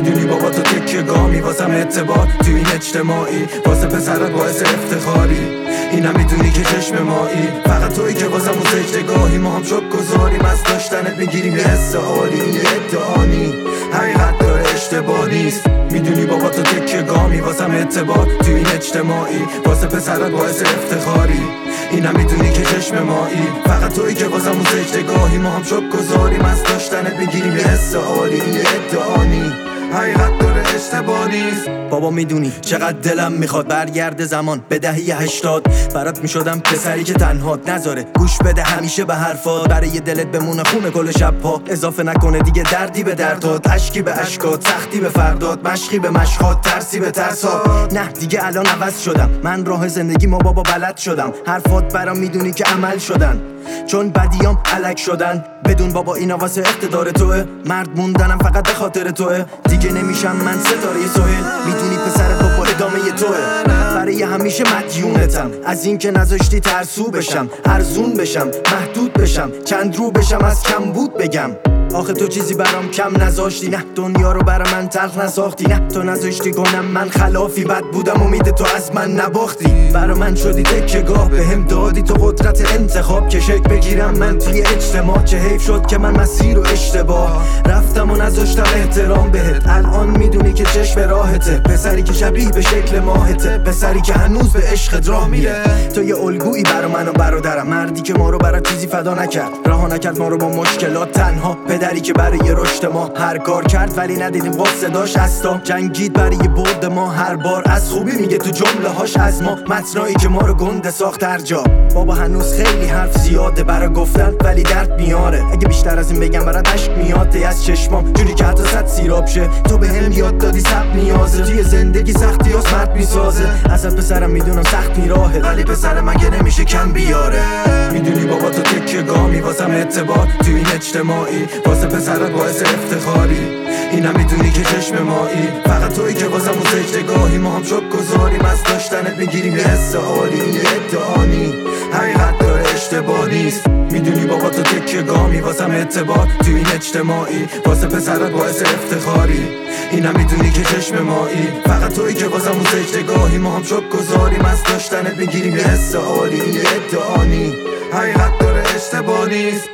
میدونی بابا تو تکیه گامی واسم اعتبار تو این اجتماعی، واسه پسرت باعث افتخاری. اینم میدونی که چشم مایی، فقط تویی که واسم اون سجدگاهی. ما هم شک گذاریم از داشتنت میگیریم یه حس عالی. این یه ادعانی حقیقت داره اشتباه نیست. میدونی بابا تو تکیه گامی واسم اعتبار تو این اجتماعی، واسه پسرت باعث افتخاری. اینم میدونی که چشم مایی، فقط تویی که واسم اون سجدگاهی. ما هم شک گذاریم از داشتنت میگیریم یه حس عالی. این یه ادعانی حقیقت داره اشتباه نیست. بابا میدونی چقدر دلم میخواد برگرده زمان به دهه 80. برات میشدم پسری که تنهات نذاره گوش بده همیشه به حرفات. برای دلت بمونه خونه کل شب پا، اضافه نکنه دیگه دردی به دردات، اشکی به اشکات، سختی به فردات، مشقی به مشقات، ترسی به ترسات. نه دیگه الان عوض شدم، من راه زندگی ما بابا بلد شدم. حرفات برام میدونی که عمل شدن، چون بدیام علک شدن. بدون بابا اینا واسه اقتدار توه، مرد موندنم فقط به خاطر توه. دیگه نمیشم من ستاره سهیل، میدونی پسرت بابا ادامه توه. برای همیشه مدیونتم از این که نذاشتی ترسو بشم، ارزون بشم، محدود بشم، چند رو بشم از کم بود بگم. آخه تو چیزی برام کم نذاشتی، نه دنیا رو برا من تلخ نساختی، نه تو نذاشتی کنم من خلافی. بد بودم امید تو از من نباختی، برا من شدی تکیه‌گاه، بهم دادی تو قدرت انتخاب که شک بگیرم من توی اجتماع. چه حیف شد که من مسیر و اشتباه رفتم و نذاشتم احترام بهت. الان میدونی که چشم راهته، پسری که شبیه به شکل ماهته، پسری که هنوز به عشقت راه میره. تو یه الگویی برا من و برادرم، مردی که ما رو برا چیزی فدا نکرد، رها نکرد ما رو با مشکلات تنها. پدری که برای رشد ما هر کار کرد ولی ندیدیم باز صداش استا. جنگید برای برد ما هر بار، از خوبی میگه تو جمله هاش از ما، متنایی که ما رو گنده ساخت هر جا. بابا هنوز خیلی حرف زیاده برا گفتن ولی درد میاره. اگه بیشتر از این بگم برات اشک میاد از چشمام، جوری که حتی صد سیراب شه. تو بهم یاد دادی سب نیازه، توی زندگی سختی هاست مرد میسازه. ازت پسرم میدونم سخت میراهه ولی پسر من که نمیشه کم بیاره. میدونی بابا تو تکیه گامی واسم اعتبار تو این اجتماعی، واسه پسرت باعث افتخاری. اینم میدونی که چشم مایی، فقط تویی که واسم اون سجدگاهی. ما هم شک گذاریم از داشتنت میگیریم یه حس عالی. این یه ادعانی حقیقت داره اشتباه نیست. میدونی بابا تو تکیه گامی واسم اعتبار تو این اجتماعی، واسه پسرت باعث افتخاری. اینم میدونی که چشم مایی، فقط تویی که واسم اون سجدگاهی. ما هم شک گذاریم از داشتنت میگیریم یه حس عالی. این یه ادعانی حقیقت داره اشتباه نیست.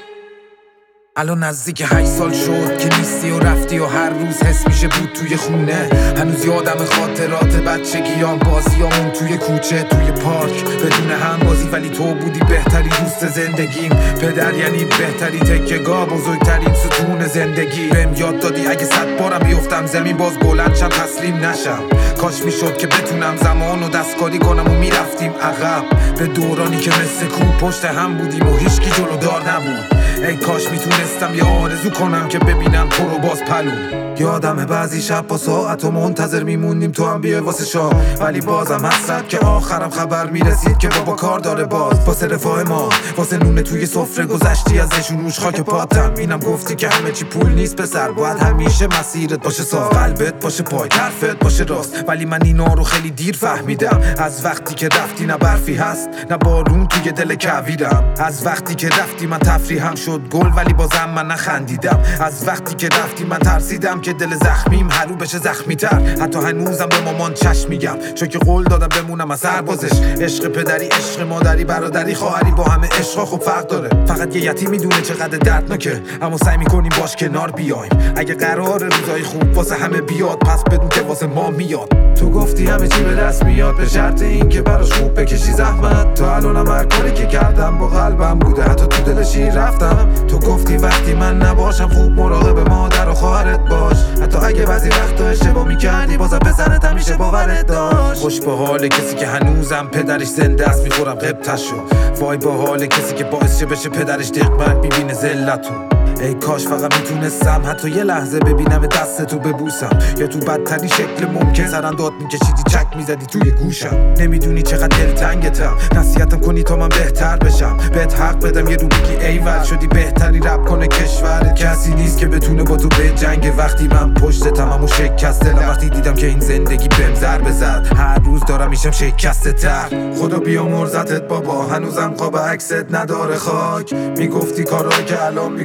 الان نزدیک 8 سال شد که نیستی و رفتی و هر روز حس میشه بود توی خونه. هنوز یادم خاطرات بچگیام، بازیامون توی کوچه، توی پارک بدون هم بازی، ولی تو بودی بهترین دوست زندگیم. پدر یعنی بهترین تکیه‌گاه، بزرگترین ستون زندگی. بهم یاد دادی اگه 100 بارم بیفتم زمین باز بلند شم تسلیم نشم. کاش میشد که بتونم زمان و دستکاری کنم و میرفتیم عقب به دورانی که مثل کوه پشت هم بودیم و هیچکی جلودار نبود. ای کاش میتونستم یه آرزو کنم که ببینم تو رو باز پلو. یادمه بعضی شب با ساعت و منتظر میموندیم تو هم بیای واسه شام، ولی بازم حسرت که آخرم خبر میرسید که بابا کار داره باز. واسه رفاه ما، واسه نونه توی سفره گذشتی ازشون روش خاک پاتم. اینم گفتی که همه چی پول نیست پسر، باید همیشه مسیرت باشه صاف، قلبت باشه پای، حرفت باشه راست. ولی من اینا رو خیلی دیر فهمیدم، از وقتی که رفتی نه برفی هست نه بارون توی دل کویرم. از وقتی که رفتی من تفریحم شد گل ولی بازم من نخندیدم. از وقتی که رفتی من ترسیدم که دل زخمیم هرو بشه زخمی تر. حتی هنوزم به مامان چشم میگم، چون که قول دادم بمونم از سربازش. عشق پدری، عشق مادری، برادری، خواهری، با همه عشقا خوب فرق داره. فقط یه یتیم میدونه چقدر دردناکه، اما سعی میکنیم باش کنار بیایم. اگه قرار روزای خوب واسه همه بیاد پس بدون که واسه ما میاد. تو گفتی همه چی به دست میاد به شرط این که براش خوب بکشی زحمت. تا الانم هر کاری که کردم با قلبم بوده، حتی تو دل شیر رفتم. تو گفتی وقتی من نباشم خوب مراقب مادر و خواهرت باش، حتی اگه بعضی وقتا اشتباه میکردی بازم پسرت همیشه باورت داشت. خوش به حال کسی که هنوزم پدرش زنده است میخورم قبطشو. وای با حال کسی که باعث شه بشه پدرش دقمت میبینه ذلتو. ای کاش فقط میتونستم حتی یه لحظه ببینم دستتو ببوسم، یا تو بدترین شکل ممکن سرم داد میکشیدی چک میزدی توی گوشم. نمیدونی چقدر دلتنگتم، نصیحتم کنی تا من بهتر بشم، بهت حق بدم یه رو بگی ایول شدی بهتری رپ کنه کشورت. کسی نیست که بتونه با تو به جنگ وقتی من پشتتم اما شکست دلم. وقتی دیدم که این زندگی بهم ضربه زد هر روز دارم میشم شکسته تر. خدا بیامرزتت بابا، هنوزم قاب عکست نداره خاک. میگفتی کارایی که الان میکنی از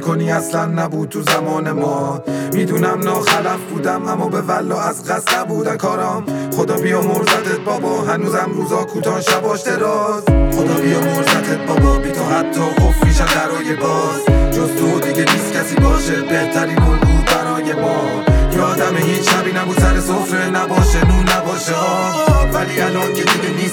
اصلا نبود تو زمان ما. میدونم ناخلف بودم اما به والله از قصد نبودن کارام. خدا بیا مرزتت بابا، هنوزم روزا کوتاه شباش دراز. خدا بیا مرزتت بابا، بی تو حتی قفل میشن درای باز. جز تو دیگه نیست کسی باشه بهترین الگو برای ما. یادم هیچ شبی نبود سر سفره نباشه نون نباشه آب، ولی الان که دیگه نیست